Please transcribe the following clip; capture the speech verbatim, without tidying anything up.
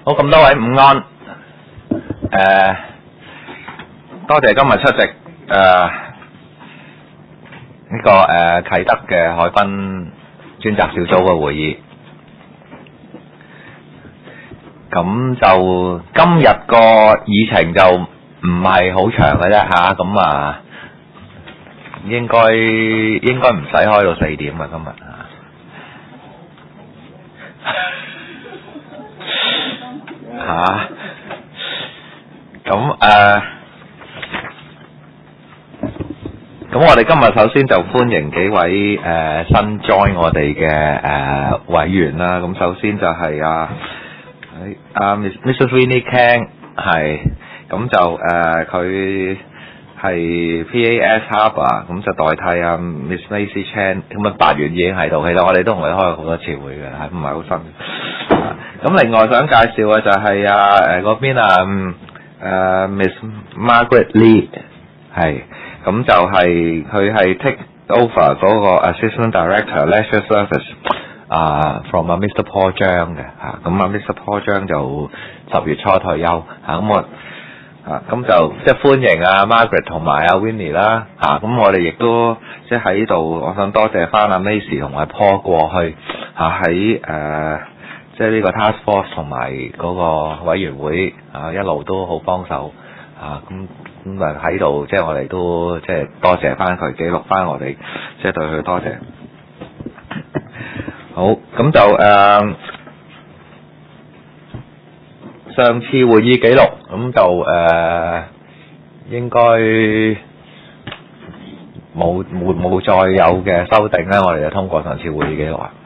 好，咁多位午安，誒、呃，多謝今日出席誒呢、呃這個誒、呃、啟德嘅海濱專責小組嘅會議。咁就今日個議程就唔係好長嘅啫吓，咁啊應該應該唔使開到四點啊今日啊。吓，咁誒，咁我哋今日首先就歡迎幾位誒、呃、新 join 我哋嘅誒委員啦。咁首先就係啊，啊 Missus Winnie Kang 係，咁就誒佢係 P A S Harbour，咁就代替啊 Miss Macy Chan， 咁啊八月已經喺度，其實我哋都同佢開過好多次會嘅，係唔係好新？咁另外想介紹嘅就係啊誒嗰邊啊誒 Miss Margaret Lee 係，咁就係佢係 take over 嗰個 Assistant Director Leisure Service 啊 from 啊 Mister Paul 張嘅嚇，咁啊 Mister Paul 張就十月初退休嚇，咁我啊咁就即係歡迎啊 Margaret 同埋啊 Winnie 啦嚇，咁我哋亦都即係喺度，我想多謝翻阿 Macy 同阿 Paul 過去嚇喺誒。即係呢個 task force 同埋嗰個委員會啊，一路都好幫手啊，咁咁啊喺度，即係我哋都即係多謝翻佢，記錄翻我哋即係對佢多謝。好，咁就誒、呃、上次會議記錄，咁就誒、呃、應該冇冇冇再有嘅修訂咧，我哋就通過上次會議記錄啊。